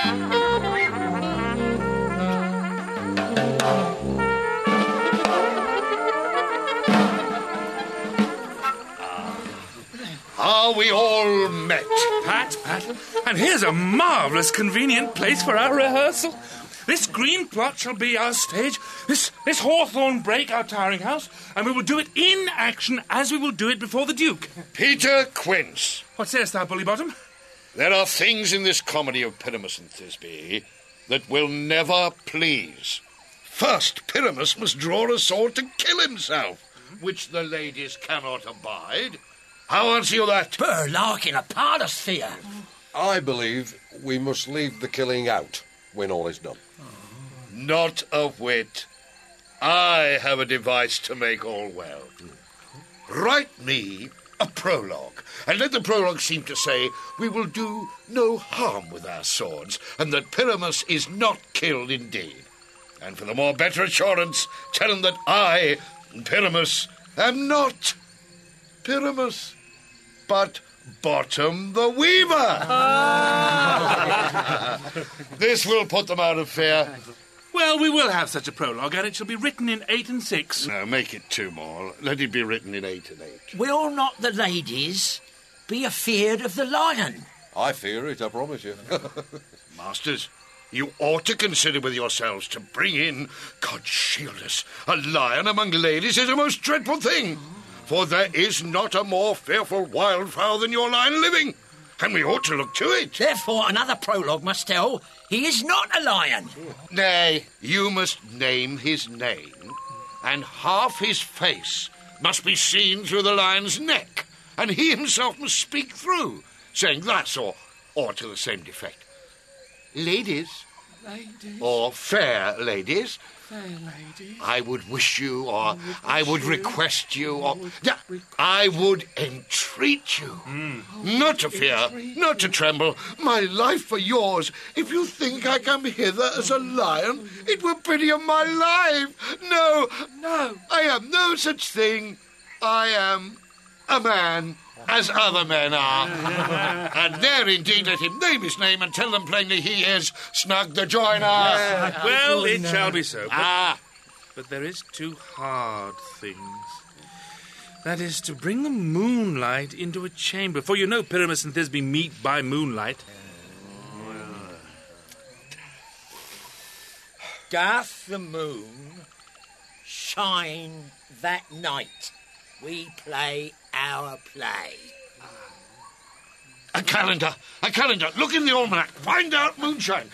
Are we all met? Pat, and here's a marvellous convenient place for our rehearsal. This green plot shall be our stage, this hawthorn brake our tiring house, and we will do it in action as we will do it before the Duke. Peter Quince. What sayest thou, Bullybottom? There are things in this comedy of Pyramus and Thisbe that will never please. First, Pyramus must draw a sword to kill himself, which the ladies cannot abide. How answer you that? Burlark in a parlour sphere. I believe we must leave the killing out when all is done. Not a whit. I have a device to make all well. Write me a prologue, and let the prologue seem to say we will do no harm with our swords, and that Pyramus is not killed indeed. And for the more better assurance, tell him that I, Pyramus, am not Pyramus, but Bottom the Weaver. This will put them out of fear. Well, we will have such a prologue, and it shall be written in 8 and 6. No, make it 2 more. Let it be written in 8 and 8. Will not the ladies be afeard of the lion? I fear it, I promise you. Masters, you ought to consider with yourselves to bring in, God shield us, a lion among ladies is a most dreadful thing. For there is not a more fearful wildfowl than your lion living, and we ought to look to it. Therefore, another prologue must tell he is not a lion. Nay, you must name his name, and half his face must be seen through the lion's neck, and he himself must speak through, saying thus or to the same defect. Ladies, or fair ladies, I would wish you, or I would request you, or I would entreat you. Not to fear, not to tremble, my life for yours. If you think I come hither as a lion, it were pity of my life. No, I am no such thing. I am a man, as other men are. And there indeed let him name his name and tell them plainly he is Snug the Joiner. Well, it shall be so. But there is 2 hard things. That is, to bring the moonlight into a chamber. For you know Pyramus and Thisbe meet by moonlight. Doth the moon shine that night we play our play? A calendar. Look in the almanac. Find out moonshine.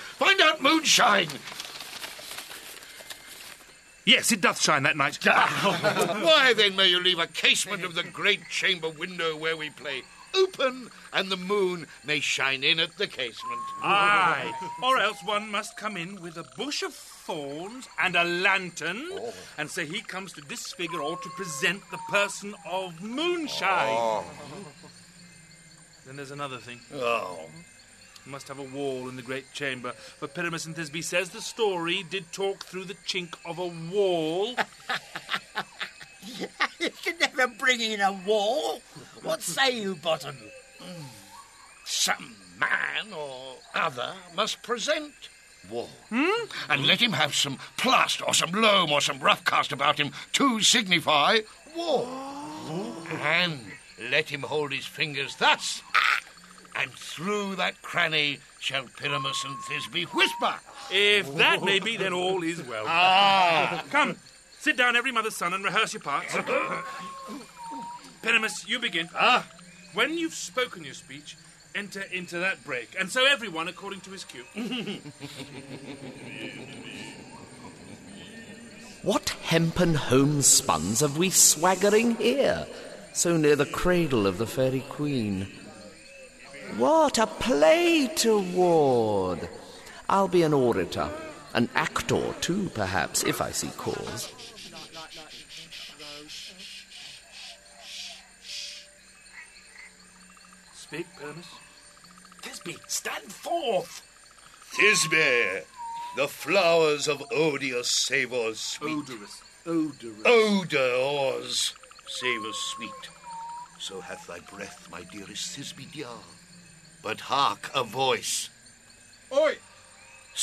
Yes, it doth shine that night. Why, then, may you leave a casement of the great chamber window where we play open, and the moon may shine in at the casement. Aye, or else one must come in with a bush of thorns and a lantern, and say he comes to disfigure or to present the person of moonshine. Then there's another thing. We must have a wall in the great chamber, for Pyramus and Thisbe says the story did talk through the chink of a wall. You can never bring in a wall. What say you, Bottom? Some man or other must present wall. And let him have some plaster or some loam or some rough cast about him to signify wall. And let him hold his fingers thus, and through that cranny shall Pyramus and Thisbe whisper. If that may be, then all is well. Come, sit down, every mother's son, and rehearse your parts. Pyramus, you begin. When you've spoken your speech, enter into that break, and so everyone according to his cue. What hempen homespuns have we swaggering here, so near the cradle of the fairy queen? What a play toward! I'll be an orator, an actor too, perhaps, if I see cause. Speak, Pyramus. Thisbe, stand forth. Thisbe, the flowers of odious savours sweet. Odors savours sweet. So hath thy breath, my dearest Thisbe dear. But hark, a voice. Oi,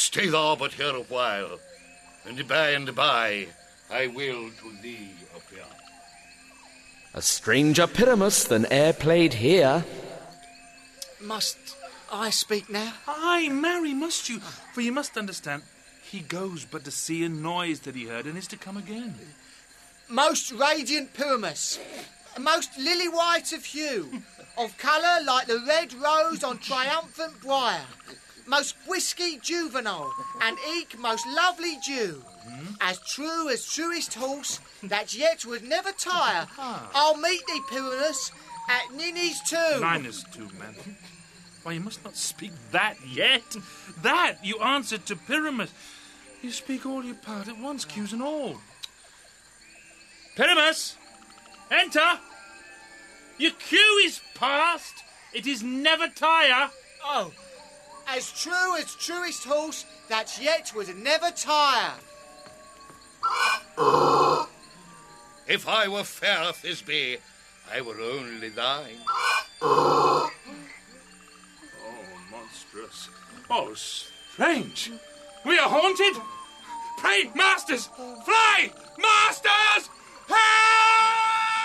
Stay thou but here a while, and by I will to thee appear. A stranger Pyramus than e'er played here. Must I speak now? Aye, marry, must you? For you must understand, he goes but to see a noise that he heard and is to come again. Most radiant Pyramus, most lily-white of hue, of colour like the red rose on triumphant briar, most whisky juvenile, and eke most lovely Jew, as truest horse that yet would never tire. I'll meet thee, Pyramus, at Ninny's tomb. Ninus too, man. Why, you must not speak that yet. That you answered to Pyramus. You speak all your part at once, cues and all. Pyramus, enter. Your cue is past. It is never tire. Oh, as truest horse that yet would never tire. If I were fair, Thisbe, I were only thine. Oh, monstrous. Oh, strange. We are haunted. Pray, masters, fly! Masters, help!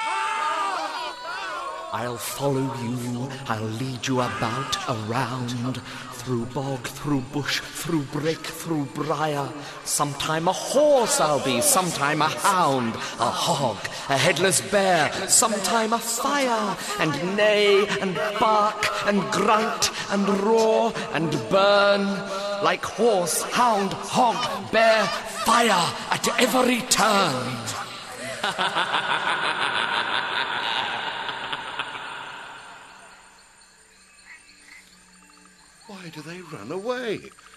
I'll follow you, I'll lead you about, around, through bog, through bush, through brake, through briar. Sometime a horse I'll be, sometime a hound, a hog, a headless bear, sometime a fire, and neigh, and bark, and grunt, and roar, and burn, like horse, hound, hog, bear, fire at every turn. Why do they run away?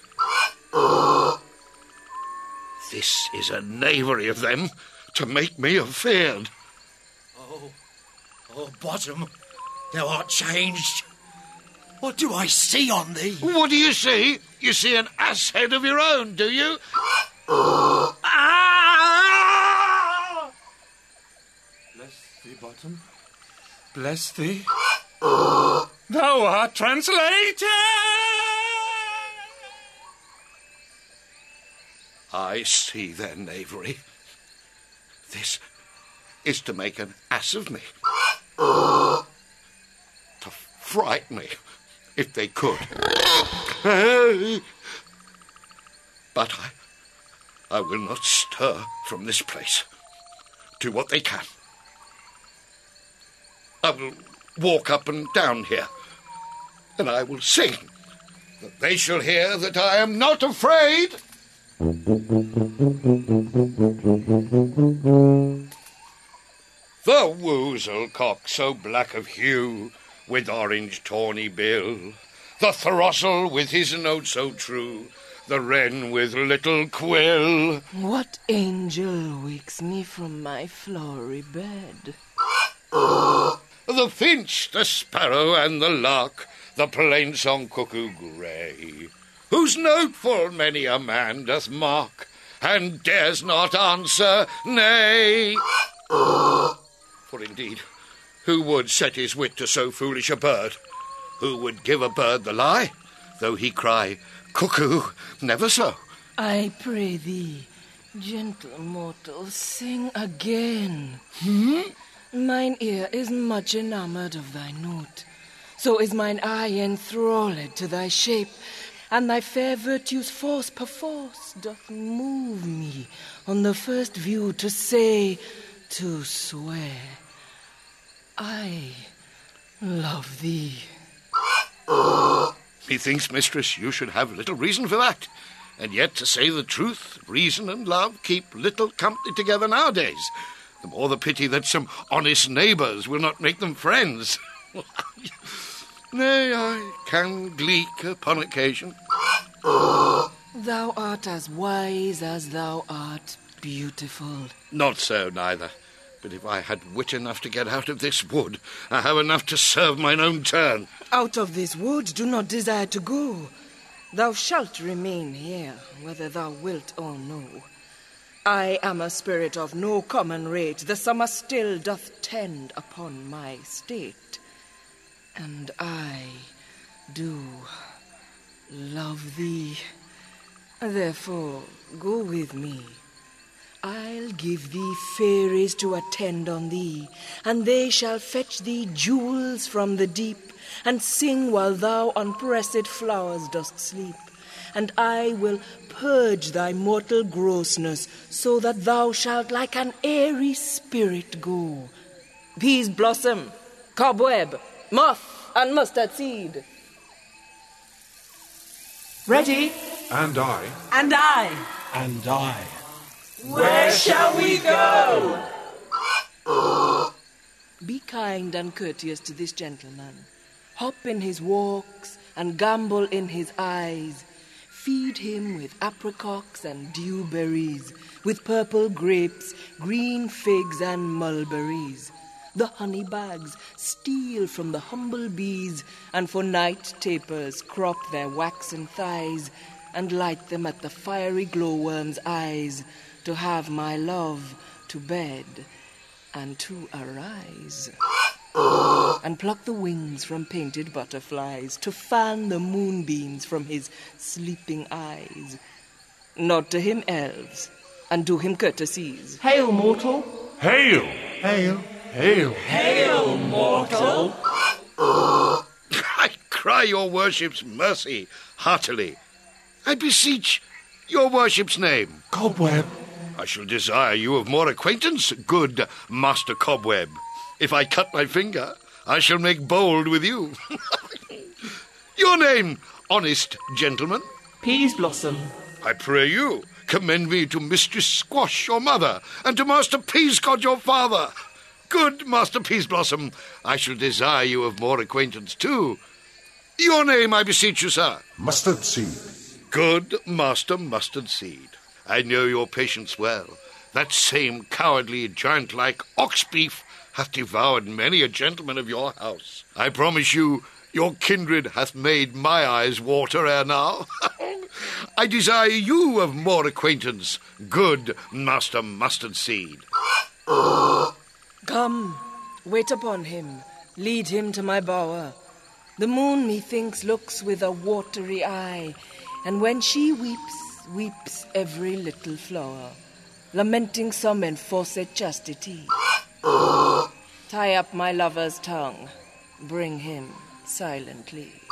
This is a knavery of them to make me afeard. Oh, Bottom, thou art changed. What do I see on thee? What do you see? You see an ass head of your own, do you? Bless thee, Bottom. Bless thee. Thou art translated! I see their knavery. This is to make an ass of me. To frighten me, if they could. But I will not stir from this place. Do what they can. I will walk up and down here, and I will sing, that they shall hear that I am not afraid. The woozle cock so black of hue, with orange tawny bill, the throstle with his note so true, the wren with little quill. What angel wakes me from my flowery bed? The finch, the sparrow, and the lark, the plain-song cuckoo grey, whose note full many a man doth mark, and dares not answer nay. For indeed, who would set his wit to so foolish a bird? Who would give a bird the lie, though he cry, cuckoo, never so? I pray thee, gentle mortal, sing again. Mine ear is much enamoured of thy note, so is mine eye enthralled to thy shape, and thy fair virtue's force perforce doth move me on the first view to say, to swear, I love thee. Methinks, mistress, you should have little reason for that. And yet, to say the truth, reason and love keep little company together nowadays. The more the pity that some honest neighbours will not make them friends. Nay, I can gleek upon occasion. Thou art as wise as thou art beautiful. Not so, neither. But if I had wit enough to get out of this wood, I have enough to serve mine own turn. Out of this wood do not desire to go. Thou shalt remain here, whether thou wilt or no. I am a spirit of no common rate. The summer still doth tend upon my state. And I do love thee. Therefore, go with me. I'll give thee fairies to attend on thee, and they shall fetch thee jewels from the deep, and sing while thou on pressed flowers dost sleep. And I will purge thy mortal grossness, so that thou shalt like an airy spirit go. Peas blossom, cobweb, moth, and mustard seed. Ready? And I. And I. And I. Where shall we go? Be kind and courteous to this gentleman. Hop in his walks and gambol in his eyes. Feed him with apricots and dewberries, with purple grapes, green figs, and mulberries. The honey bags steal from the humble bees, and for night tapers crop their waxen thighs, and light them at the fiery glowworm's eyes, to have my love to bed and to arise. And pluck the wings from painted butterflies, to fan the moonbeams from his sleeping eyes. Nod to him, elves, and do him courtesies. Hail, mortal. Hail! Hail! Hail! Hail, mortal. I cry your worship's mercy heartily. I beseech your worship's name. Cobweb. I shall desire you of more acquaintance, good Master Cobweb. If I cut my finger, I shall make bold with you. Your name, honest gentleman? Peas blossom. I pray you, commend me to Mistress Squash, your mother, and to Master Peascod, your father. Good Master Peaseblossom, I shall desire you of more acquaintance too. Your name, I beseech you, sir? Mustard seed. Good Master Mustard Seed. I know your patience well. That same cowardly, giant-like ox beef hath devoured many a gentleman of your house. I promise you, your kindred hath made my eyes water ere now. I desire you of more acquaintance, good Master Mustard Seed. Come, wait upon him, lead him to my bower. The moon, methinks, looks with a watery eye, and when she weeps, weeps every little flower, lamenting some enforced chastity. Tie up my lover's tongue, bring him silently.